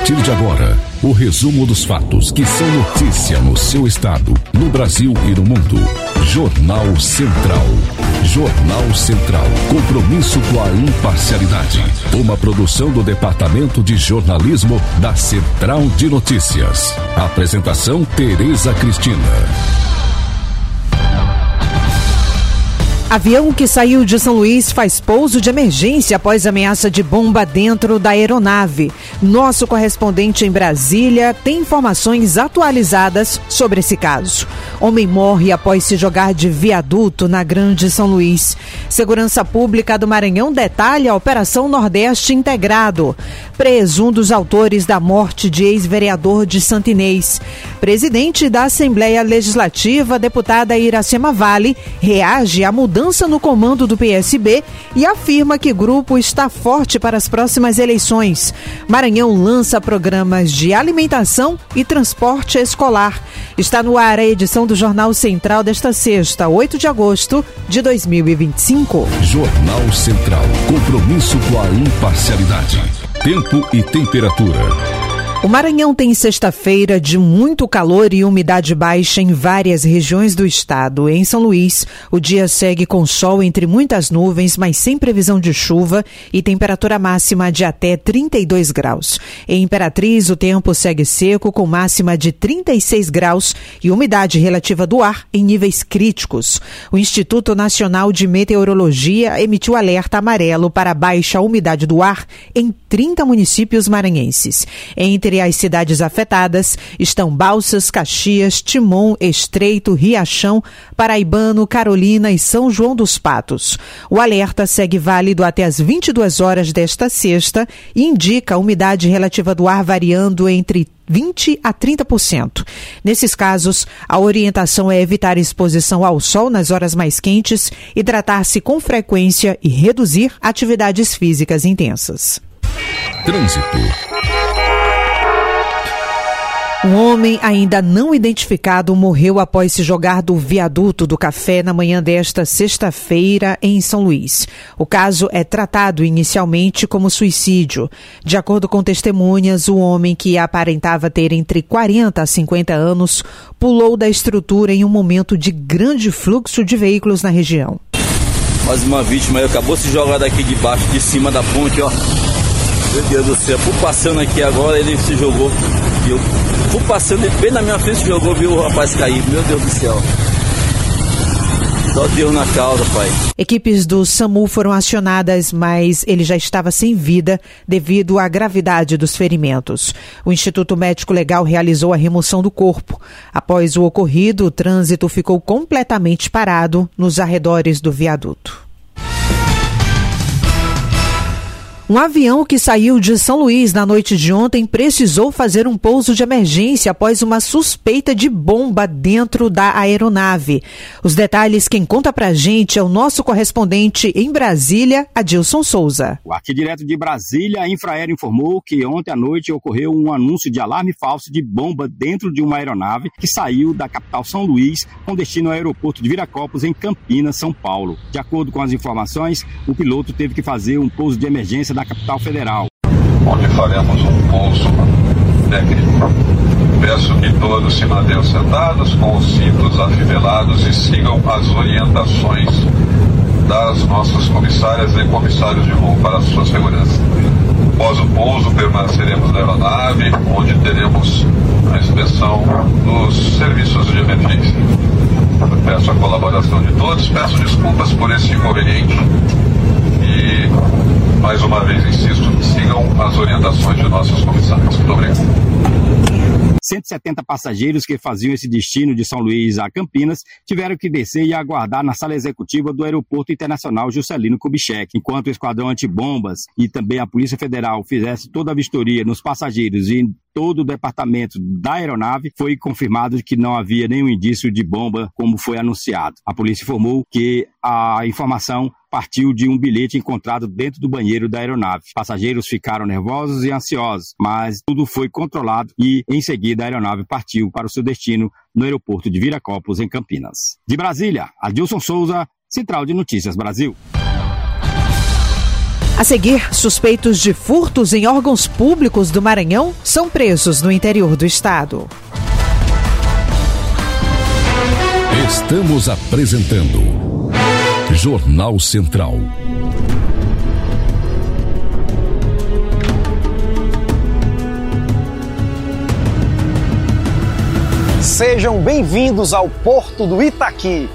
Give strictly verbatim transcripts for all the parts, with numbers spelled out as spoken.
partir de agora, o resumo dos fatos que são notícia no seu estado, no Brasil e no mundo. Jornal Central. Jornal Central. Compromisso com a imparcialidade. Uma produção do Departamento de Jornalismo da Central de Notícias. Apresentação: Tereza Cristina. Avião que saiu de São Luís faz pouso de emergência após ameaça de bomba dentro da aeronave. Nosso correspondente em Brasília tem informações atualizadas sobre esse caso. Homem morre após se jogar de viaduto na Grande São Luís. Segurança Pública do Maranhão detalha a Operação Nordeste Integrado. Preso um dos autores da morte de ex-vereador de Santo Inês. Presidente da Assembleia Legislativa, deputada Iracema Vale, reage à mudança no comando do P S B e afirma que o grupo está forte para as próximas eleições. Maranhão lança programas de alimentação e transporte escolar. Está no ar a edição do Jornal Central desta sexta, oito de agosto de dois mil e vinte e cinco. Jornal Central. Compromisso com a imparcialidade. Tempo e temperatura. O Maranhão tem sexta-feira de muito calor e umidade baixa em várias regiões do estado. Em São Luís, o dia segue com sol entre muitas nuvens, mas sem previsão de chuva e temperatura máxima de até trinta e dois graus. Em Imperatriz, o tempo segue seco com máxima de trinta e seis graus e umidade relativa do ar em níveis críticos. O Instituto Nacional de Meteorologia emitiu alerta amarelo para baixa umidade do ar em trinta municípios maranhenses. Entre as cidades afetadas estão Balsas, Caxias, Timon, Estreito, Riachão, Paraibano, Carolina e São João dos Patos. O alerta segue válido até as vinte e duas horas desta sexta e indica a umidade relativa do ar variando entre vinte a trinta por cento. Nesses casos, a orientação é evitar exposição ao sol nas horas mais quentes, hidratar-se com frequência e reduzir atividades físicas intensas. Trânsito. Um homem ainda não identificado morreu após se jogar do viaduto do Café na manhã desta sexta-feira em São Luís. O caso é tratado inicialmente como suicídio. De acordo com testemunhas, o homem, que aparentava ter entre quarenta a cinquenta anos, pulou da estrutura em um momento de grande fluxo de veículos na região. Mais uma vítima aí, acabou de se jogar daqui de baixo, de cima da ponte, ó. Meu Deus do céu, fui passando aqui agora, ele se jogou, viu? Fui passando, ele bem na minha frente se jogou, viu o rapaz cair, meu Deus do céu. Só Deus na causa, pai. Equipes do SAMU foram acionadas, mas ele já estava sem vida devido à gravidade dos ferimentos. O Instituto Médico Legal realizou a remoção do corpo. Após o ocorrido, o trânsito ficou completamente parado nos arredores do viaduto. Um avião que saiu de São Luís na noite de ontem precisou fazer um pouso de emergência após uma suspeita de bomba dentro da aeronave. Os detalhes quem conta pra gente é o nosso correspondente em Brasília, Adilson Souza. Aqui direto de Brasília, a Infraero informou que ontem à noite ocorreu um anúncio de alarme falso de bomba dentro de uma aeronave que saiu da capital São Luís com destino ao aeroporto de Viracopos, em Campinas, São Paulo. De acordo com as informações, o piloto teve que fazer um pouso de emergência da capital federal, onde faremos um pouso técnico. Peço que todos se mantenham sentados com os cintos afivelados e sigam as orientações das nossas comissárias e comissários de voo para a sua segurança. Após o pouso, permaneceremos na aeronave, onde teremos a inspeção dos serviços de emergência. Eu peço a colaboração de todos, peço desculpas por esse inconveniente e, mais uma vez, insisto, sigam as orientações de nossos comissários. Muito obrigado. cento e setenta passageiros que faziam esse destino de São Luís a Campinas tiveram que descer e aguardar na sala executiva do Aeroporto Internacional Juscelino Kubitschek. Enquanto o Esquadrão Antibombas e também a Polícia Federal fizesse toda a vistoria nos passageiros e em todo o departamento da aeronave, foi confirmado que não havia nenhum indício de bomba, como foi anunciado. A polícia informou que a informação partiu de um bilhete encontrado dentro do banheiro da aeronave. Passageiros ficaram nervosos e ansiosos, mas tudo foi controlado e, em seguida, a aeronave partiu para o seu destino no aeroporto de Viracopos, em Campinas. De Brasília, Adilson Souza, Central de Notícias Brasil. A seguir, suspeitos de furtos em órgãos públicos do Maranhão são presos no interior do estado. Estamos apresentando Jornal Central. Sejam bem-vindos ao Porto do Itaqui.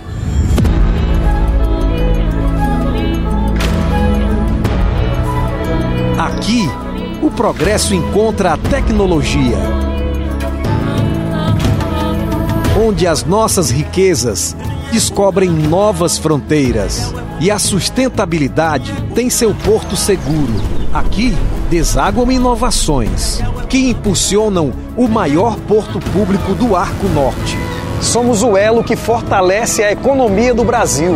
Aqui, o progresso encontra a tecnologia, onde as nossas riquezas descobrem novas fronteiras e a sustentabilidade tem seu porto seguro. Aqui, desaguam inovações que impulsionam o maior porto público do Arco Norte. Somos o elo que fortalece a economia do Brasil.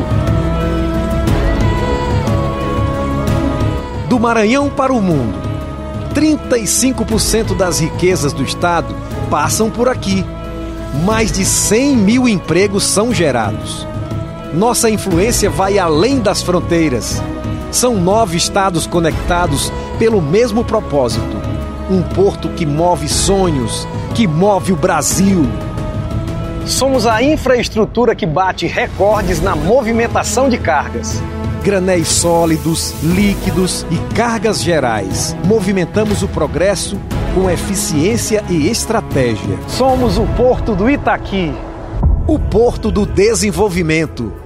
Do Maranhão para o mundo, trinta e cinco por cento das riquezas do estado passam por aqui. Mais de cem mil empregos são gerados. Nossa influência vai além das fronteiras. São nove estados conectados pelo mesmo propósito. Um porto que move sonhos, que move o Brasil. Somos a infraestrutura que bate recordes na movimentação de cargas. Granéis sólidos, líquidos e cargas gerais. Movimentamos o progresso com eficiência e estratégia. Somos o Porto do Itaqui, o Porto do Desenvolvimento.